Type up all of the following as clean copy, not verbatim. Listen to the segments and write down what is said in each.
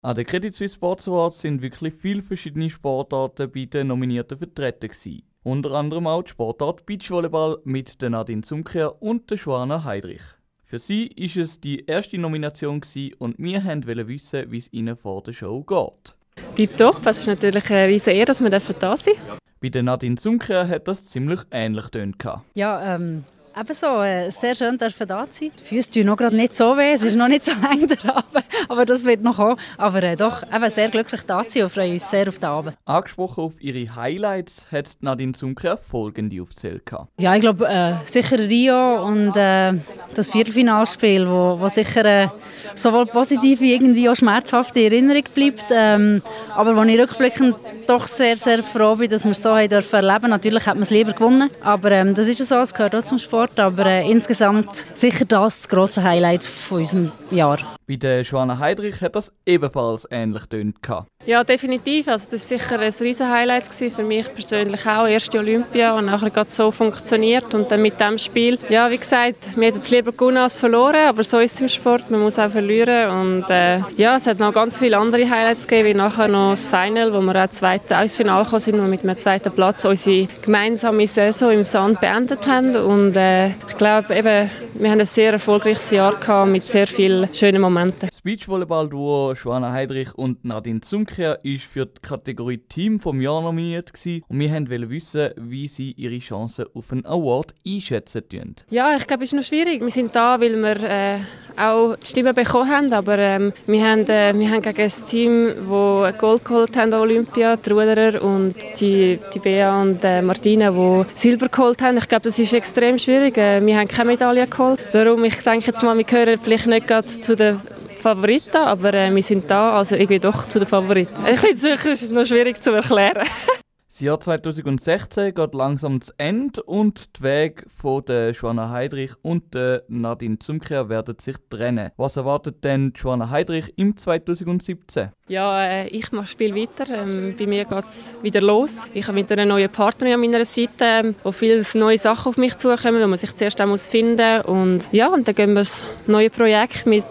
An den Credit Suisse Sports Awards sind wirklich viele verschiedene Sportarten bei den Nominierten vertreten gewesen. Unter anderem auch die Sportart Beachvolleyball mit der Nadine Zumkehr und der Joanna Heidrich. Für sie war es die erste Nomination gewesen und wir wollten wissen, wie es ihnen vor der Show geht. Tipptopp, es ist natürlich eine riesige Ehre, dass wir da sind. Bei der Nadine Zumkehr hat das ziemlich ähnlich getönt. Ja, ebenso. Sehr schön, dass wir da sein. Die Füße tun noch gerade nicht so weh, es ist noch nicht so eng der Abend, aber das wird noch kommen. Aber doch eben sehr glücklich da zu sein und freue uns sehr auf den Abend. Angesprochen auf ihre Highlights hat Nadine Zumkehr folgende aufgezählt. Ja, ich glaube sicher Rio und das Viertelfinalspiel, wo sicher sowohl positiv wie irgendwie auch schmerzhaft in Erinnerung bleibt. Aber wo ich rückblickend doch sehr, sehr froh bin, dass wir es so erleben dürfen. Natürlich hätte man es lieber gewonnen, aber das ist ja so, es gehört auch zum Sport. Aber insgesamt sicher das grosse Highlight von unserem Jahr. Bei der Joanna Heidrich hat das ebenfalls ähnlich getönt. Ja, definitiv. Also das war sicher ein riesen Highlight für mich persönlich auch. Erste Olympia und nachher gerade so funktioniert. Und dann mit diesem Spiel, ja, wie gesagt, wir hätten es lieber gewonnen als verloren, aber so ist es im Sport, man muss auch verlieren. Und ja, es hat noch ganz viele andere Highlights gegeben, wie nachher noch das Final, wo wir auch ins Finale gekommen sind und mit einem zweiten Platz unsere gemeinsame Saison im Sand beendet haben. Und ich glaube, eben, wir haben ein sehr erfolgreiches Jahr gehabt mit sehr vielen schönen Momenten. Das Beachvolleyball-Duo Joanna Heidrich und Nadine Zumkehr war für die Kategorie Team vom Jahr nominiert und wir wollten wissen, wie sie ihre Chancen auf einen Award einschätzen. Ja, ich glaube, es ist noch schwierig. Wir sind da, weil wir auch die Stimmen bekommen haben, aber wir haben gegen ein Team, das Gold geholt haben an Olympia, die Ruderer und die Bea und Martina, die Silber geholt haben. Ich glaube, das ist extrem schwierig. Wir haben keine Medaille geholt. Darum, ich denke jetzt mal, wir gehören vielleicht nicht gerade zu den Favoriten, aber wir sind da, also irgendwie doch zu den Favoriten. Ich finde es noch schwierig zu erklären. Das Jahr 2016 geht langsam zu Ende und die Wege von der Joanna Heidrich und der Nadine Zumkehr werden sich trennen. Was erwartet denn Joanna Heidrich im 2017? Ja, ich spiele weiter. Bei mir geht es wieder los. Ich habe wieder eine neue Partnerin an meiner Seite, wo viele neue Sachen auf mich zukommen, wo man sich zuerst auch finden muss. Und ja, und dann gehen wir das neue Projekt mit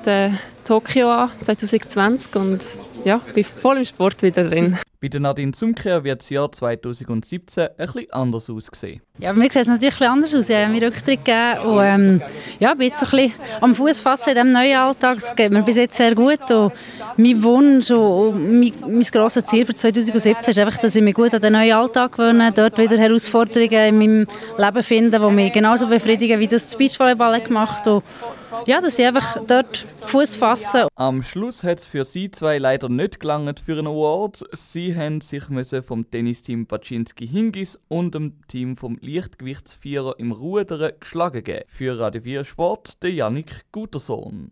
Tokio an, 2020. Und ja, bin voll im Sport wieder drin. Bei der Nadine Zumkehr wird das Jahr 2017 ein bisschen anders aussehen. Ja, bei mir sieht es natürlich ein bisschen anders aus. Ich habe mir Rücktritt gegeben und ja, bin jetzt ein bisschen am Fuß fassen in diesem neuen Alltag. Es geht mir bis jetzt sehr gut. Und mein Wunsch und mein grosses Ziel für 2017 ist einfach, dass ich mich gut an den neuen Alltag gewöhne, dort wieder Herausforderungen in meinem Leben finde, die mich genauso befriedigen, wie das Beachvolleyball gemacht hat. Ja, dass ich einfach dort Fuß fasse. Am Schluss hat es für sie zwei leider nicht gelangt für einen Award. Sie haben sich vom Tennisteam Baczynski Hingis und dem Team vom Leichtgewichtsvierer im Rudern geschlagen geben. Für Radio 4 Sport, der Jannik Gutersohn.